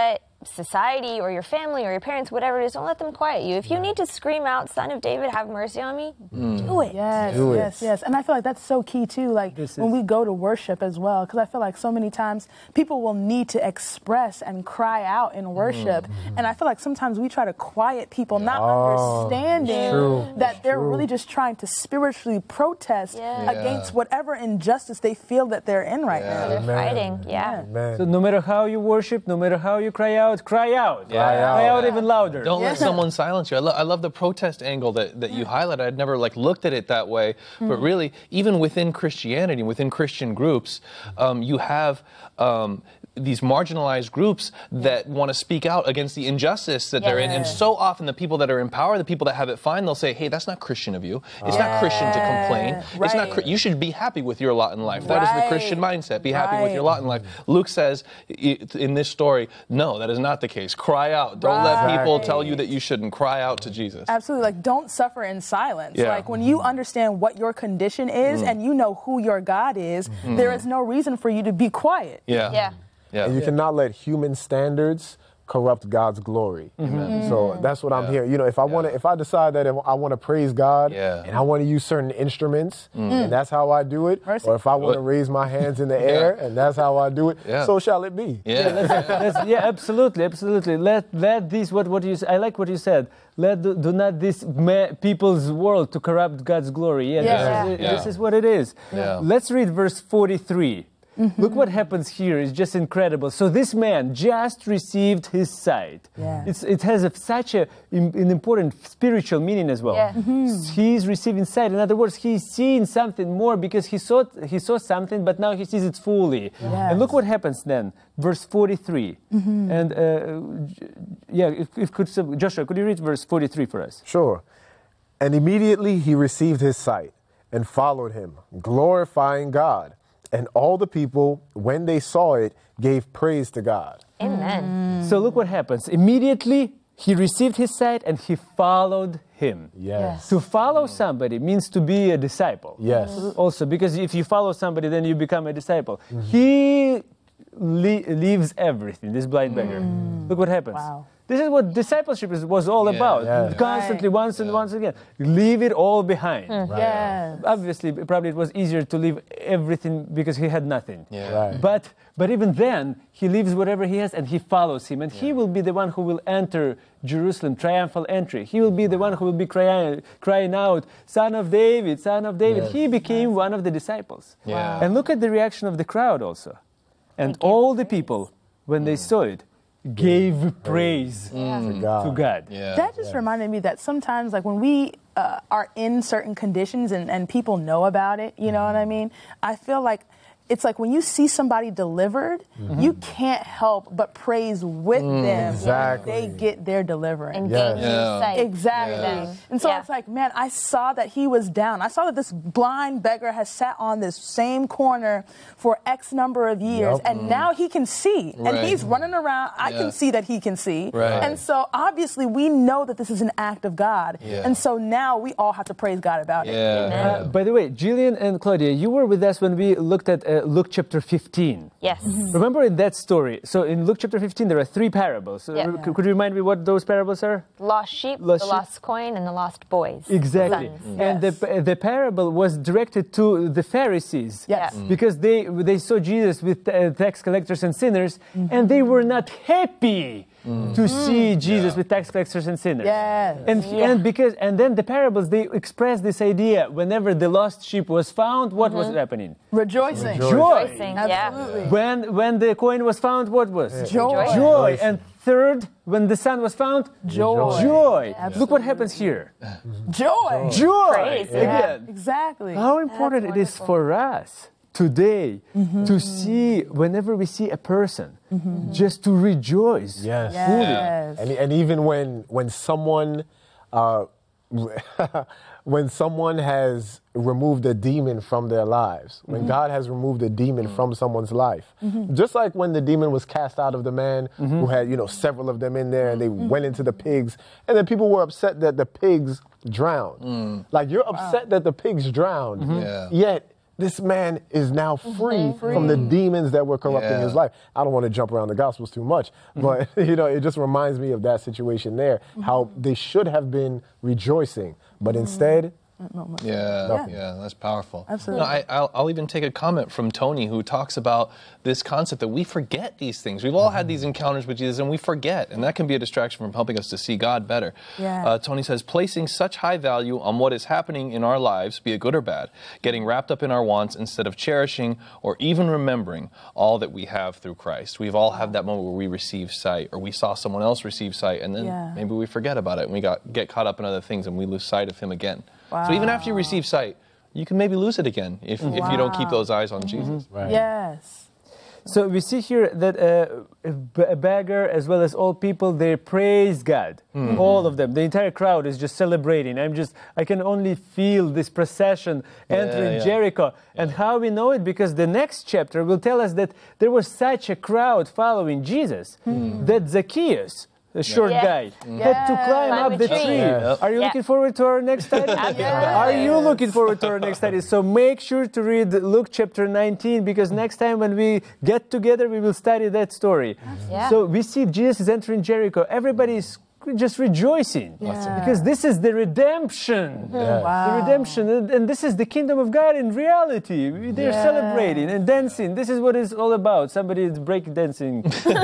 society or your family or your parents, whatever it is, don't let them quiet you. If you need to scream out, Son of David, have mercy on me, Mm. do it. Yes, Do it. yes, yes. And I feel like that's so key too, like This when is- we go to worship as well, because I feel like so many times people will need to express and cry out in worship. Mm-hmm. And I feel like sometimes we try to quiet people, not Oh, understanding true. that they're really just trying to spiritually protest Yeah. against whatever injustice they feel that they're in right now. They're Amen. fighting. Yeah. Man. So no matter how you worship, no matter how you cry out, cry out. Yeah. Cry Cry out. out even louder. Don't let Yeah. someone silence you. I, lo- I love the protest angle that, that you highlighted. I'd never like looked at it that way. But really, even within Christianity, within Christian groups, um, you have um, these marginalized groups that want to speak out against the injustice that they're in. And so often the people that are in power, the people that have it fine, they'll say, hey, that's not Christian of you. It's not Christian to complain. It's not. right. Chri- You should be happy with your lot in life. That is the Right. Christian mindset. Be happy with your Right. lot in life. Luke says i- in this story, no, that is not the case. Cry out. Don't let people Right. tell you that you shouldn't. Cry out to Jesus. Absolutely. Like, don't suffer in silence. Yeah. Like, when you understand what your condition is and you know who your God is, there is no reason for you to be quiet. Yeah. Yeah. Yeah. And you cannot let human standards corrupt God's glory. Mm-hmm. So that's what I'm hearing. You know, if I want to, if I decide that I want to praise God Yeah. and I want to use certain instruments, and that's how I do it, Mercy. or if I want to What? raise my hands in the air and that's how I do it, Yeah. so shall it be. Yeah. That's, yeah, absolutely, absolutely. Let let this what what you s- I like what you said. Let do, do not this ma- people's world to corrupt God's glory. Yeah, Yeah. This, is, Yeah. this is what it is. Yeah. Let's read verse forty-three. Look what happens here. It's just incredible. So this man just received his sight. Yeah. It's, it has a, such a, im- an important spiritual meaning as well. Yeah. He's receiving sight. In other words, he's seeing something more because he saw he saw something, but now he sees it fully. And look what happens then, verse forty-three. And uh, j- yeah, if, if could sub- Joshua, could you read verse forty-three for us? Sure. And immediately he received his sight and followed him, glorifying God. And all the people, when they saw it, gave praise to God. Amen. So look what happens. Immediately he received his sight and he followed him. Yes. To follow somebody means to be a disciple. Yes. Also, because if you follow somebody, then you become a disciple. He le- leaves everything, this blind beggar. Look what happens. Wow. This is what discipleship is, was all Yeah. about. Yeah. Constantly, Right. once and once again. Leave it all behind. Yes. Obviously, probably it was easier to leave everything because he had nothing. Yeah. Right. But but even then, he leaves whatever he has and he follows him. And he will be the one who will enter Jerusalem, triumphal entry. He will be the one who will be crying, crying out, Son of David, Son of David. Yes. He became one of the disciples. Yeah. And look at the reaction of the crowd also. And all the people, when they saw it, gave praise To God. to God. Yeah. That just reminded me that sometimes, like when we uh, are in certain conditions and, and people know about it, you know what I mean? I feel like it's like when you see somebody delivered, you can't help but praise with them exactly. when they get their deliverance. And Yes. gain new Yeah. sight. Exactly. Yeah. And so Yeah. it's like, man, I saw that he was down. I saw that this blind beggar has sat on this same corner for X number of years, Yup. and now he can see. And Right. he's running around. I Yeah. can see that he can see. Right. And so obviously we know that this is an act of God. Yeah. And so now we all have to praise God about it. Yeah. Uh, by the way, Jillian and Claudia, you were with us when we looked at uh, Luke chapter fifteen. Yes. Remember in that story, so in Luke chapter fifteen, there are three parables. So Yeah. r- could, could you remind me what those parables are? Lost sheep, Lost the sheep. lost coin, and the lost boys. Exactly. Sons. And Yes. the, the parable was directed to the Pharisees. Yes. Mm. Because they, they saw Jesus with uh, tax collectors and sinners, and they were not happy to see Jesus with tax collectors and sinners. Yes. And, Yeah. and because and then the parables, they express this idea. Whenever the lost sheep was found, what was happening? Rejoicing. Joy. Rejoicing. Absolutely. Yeah. When when the coin was found, what was? Joy. Joy. And third, when the son was found, Joy. Joy. Look what happens here. Joy. Joy. Praise, yeah. Again. Exactly. How important it is for us today to see, whenever we see a person, just to rejoice. Yes. Yes. And, and even when when someone uh, when someone has removed a demon from their lives, when God has removed a demon from someone's life, just like when the demon was cast out of the man who had, you know, several of them in there and they went into the pigs, and then people were upset that the pigs drowned. Like, you're upset that the pigs drowned, Yeah. yet this man is now free from the demons that were corrupting Yeah. his life. I don't want to jump around the Gospels too much, but you know, it just reminds me of that situation there, how they should have been rejoicing, but instead, Yeah, Nothing. yeah, that's powerful. Absolutely. No, I, I'll, I'll even take a comment from Tony, who talks about this concept that we forget these things. We've all had these encounters with Jesus, and we forget, and that can be a distraction from helping us to see God better. Yeah. Uh, Tony says, placing such high value on what is happening in our lives, be it good or bad, getting wrapped up in our wants instead of cherishing or even remembering all that we have through Christ. We've all had that moment where we receive sight, or we saw someone else receive sight, and then Yeah. maybe we forget about it, and we got get caught up in other things, and we lose sight of Him again. Wow. So even after you receive sight, you can maybe lose it again if, if you don't keep those eyes on Jesus. right. Yes. So we see here that uh, a b- a beggar as well as all people, they praise God. All of them. The entire crowd is just celebrating. I'm just, I can only feel this procession entering yeah. Jericho. And how we know it? Because the next chapter will tell us that there was such a crowd following Jesus that Zacchaeus, the short Yeah. guy, had to climb Climb up a the tree. tree. Yeah. Are you Yeah. looking forward to our next study? Are you looking forward to our next study? So make sure to read Luke chapter nineteen, because next time when we get together, we will study that story. Yeah. So we see Jesus is entering Jericho. Everybody is just rejoicing Yeah. because this is the redemption. Yeah. Wow. The redemption, and, and this is the kingdom of God in reality. They're Yes. celebrating and dancing. This is what it's all about. Somebody is break dancing.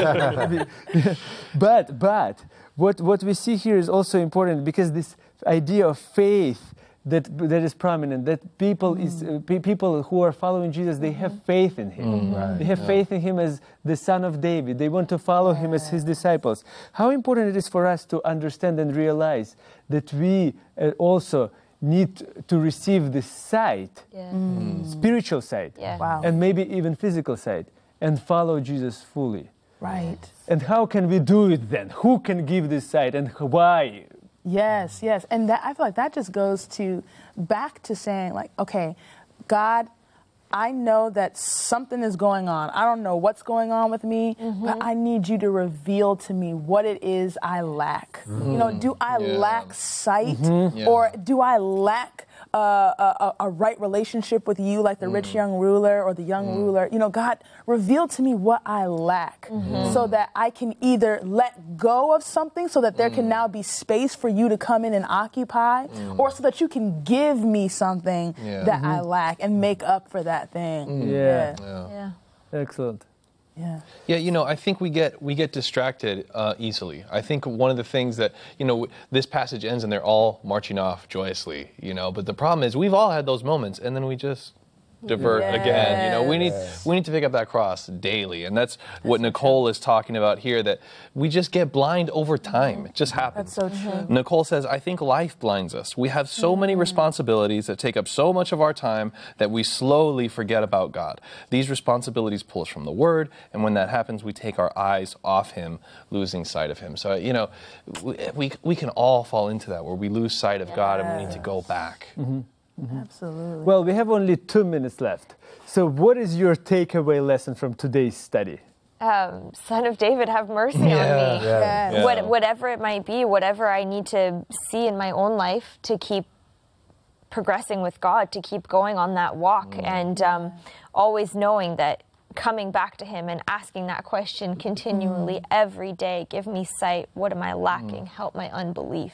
but but what what we see here is also important, because this idea of faith that that is prominent, that people is uh, pe- people who are following Jesus, they have faith in Him. They have faith in Him as the Son of David. They want to follow Him as His disciples. How important it is for us to understand and realize that we uh, also need to receive the sight, Yeah. spiritual sight, Yeah. Wow. and maybe even physical sight, and follow Jesus fully. Right. And how can we do it then? Who can give this sight and why? Yes, yes. And that, I feel like that just goes to back to saying, like, okay, God, I know that something is going on. I don't know what's going on with me, but I need you to reveal to me what it is I lack. You know, do I Yeah. lack sight, Yeah. or do I lack uh, a, a, a right relationship with you, like the rich young ruler or the young ruler? You know, God, reveal to me what I lack, so that I can either let go of something, so that there can now be space for you to come in and occupy, or so that you can give me something Yeah. that I lack and make up for that thing. Yeah. Yeah. Yeah. Excellent. Yeah. Yeah, you know, I think we get we get distracted uh, easily. I think one of the things that, you know, this passage ends and they're all marching off joyously, you know, but the problem is we've all had those moments, and then we just divert again. You know, we need we need to pick up that cross daily, and that's what Nicole is talking about here. That we just get blind over time. It just happens. That's so true. Nicole says, I think life blinds us. We have so many responsibilities that take up so much of our time that we slowly forget about God. These responsibilities pull us from the Word, and when that happens, we take our eyes off Him, losing sight of Him. So, you know, we, we, we can all fall into that, where we lose sight of God and we need to go back. Absolutely. Well, we have only two minutes left. So what is your takeaway lesson from today's study? Um, Son of David, have mercy on me. Yeah. Yes. What, whatever it might be, whatever I need to see in my own life to keep progressing with God, to keep going on that walk, and um, always knowing that coming back to Him and asking that question continually every day, give me sight, what am I lacking, help my unbelief,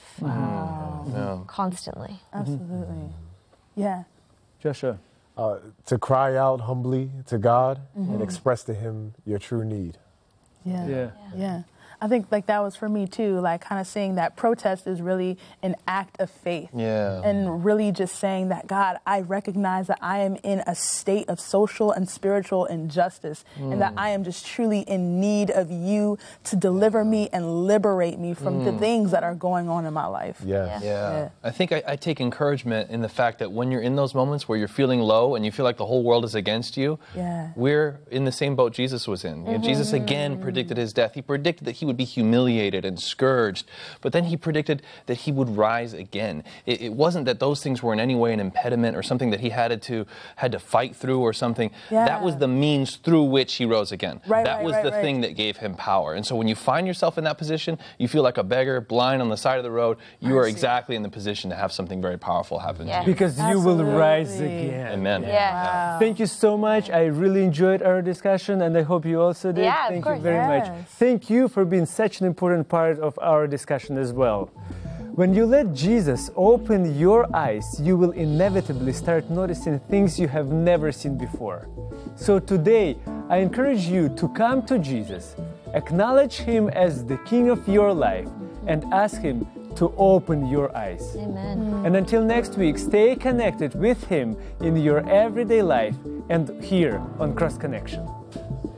Yeah. constantly. Absolutely. Yeah. Joshua. Uh, to cry out humbly to God and express to Him your true need. Yeah. Yeah. Yeah. I think like that was for me too, like kind of seeing that protest is really an act of faith. Yeah. And really just saying that, God, I recognize that I am in a state of social and spiritual injustice, and that I am just truly in need of you to deliver me and liberate me from the things that are going on in my life. Yes. Yeah. Yeah. I think I, I take encouragement in the fact that when you're in those moments where you're feeling low and you feel like the whole world is against you, Yeah. we're in the same boat Jesus was in. You know, Jesus again predicted His death. He predicted that He he would be humiliated and scourged, but then he predicted that he would rise again. It, it wasn't that those things were in any way an impediment or something that he had to had to fight through or something. Yeah. That was the means through which he rose again. Right, that right, was right, the right. thing that gave him power. And so when you find yourself in that position, you feel like a beggar, blind on the side of the road, you are exactly in the position to have something very powerful happen Yeah. to you. Because you will rise Absolutely. again. Amen. Yeah. Thank you so much. I really enjoyed our discussion, and I hope you also did. Yeah, of Thank course. you very much. Yes. Thank you for being such an important part of our discussion as well. When you let Jesus open your eyes, you will inevitably start noticing things you have never seen before. So today, I encourage you to come to Jesus, acknowledge Him as the King of your life, and ask Him to open your eyes. Amen. And until next week, stay connected with Him in your everyday life and here on Cross Connection.